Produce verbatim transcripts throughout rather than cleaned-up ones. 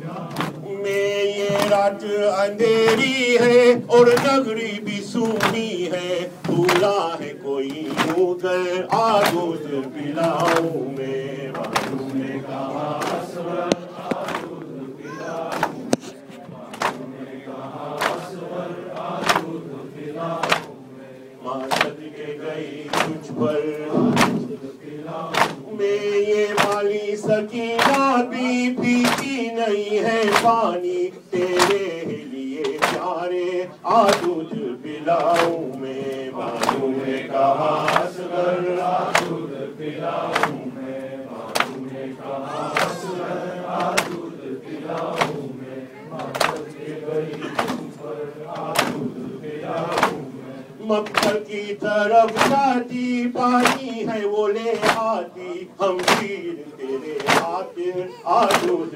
میں یہ رات اندھیری ہے اور نگری بھی سونی ہے، بھولا ہے کوئی مگر آ دودھ پلاؤں میں، بازو نے کہا اصغر آ دودھ پلاؤں میں، بازو نے کہا اصغر آ دودھ پلاؤں میں، ماں صدقے گئی تجھ پر میں، یہ والی سکینہ بھی پیتی نہیں ہے پانی، تیرے لیے پیارے آ دودھ پلاؤں میں، بازو نے کہا اصغر آ دودھ پلاؤں میں، بازو نے کہا اصغر آ دودھ پلاؤں میں، مقصد کے گئی تم پر آ دودھ پلاؤں میں، مکر کی طرف جاتی پانی ہے وہ لے آتی، ہم شیر تیرے خاطر آ دودھ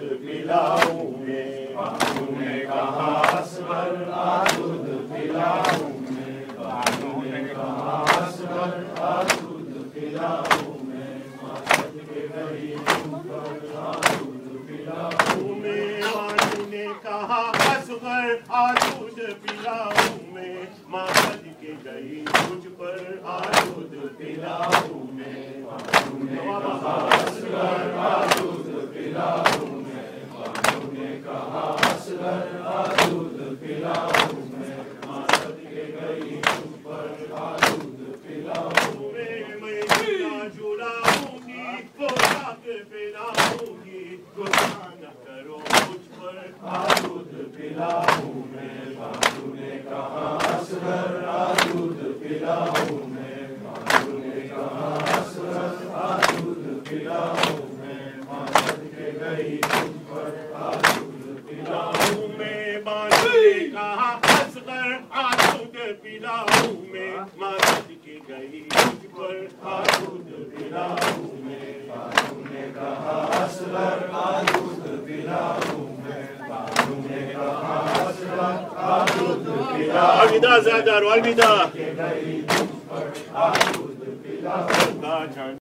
پلاؤں میں، بازو نے کہا اصغر آ دودھ پلاؤں میں، بازو نے کہا اصغر آ دودھ پلاؤں میں، مقصد کے گئی تم پر آ دودھ پلاؤں میں، بازو نے کہا اصغر آ دودھ پلاؤں میں، مقصد کے گئی تجھ پر آ دودھ پلاؤں میں، بازو نے کہا اصغر آ دودھ پلاؤں میں، بازو نے کہا اصغر آ دودھ پلاؤں میں، مقصد کے گئی تجھ پر آ دودھ پلاؤں میں، میں جھولا جھولاؤں گی وہ راگ پلاؤں گی، گناہ نہ کرو مجھ پر آ دودھ پلاؤں میں، بازو نے کہا اصغر آ دودھ پلاؤں میں، بازو نے کہا اصغر آ دودھ پلاؤں میں، مقصد کے گئی تم پر آ دودھ پلاؤں میں، بازو نے کہا اصغر آ دودھ پلاؤں میں، مقصد کے گئی تجھ پر آ دودھ پلاؤں میں، بازو نے کہا اصغر آ دودھ پلاؤں میں، بازو نے کہا اصغر آ دودھ پلاؤں، الوداع زیادہ الوداع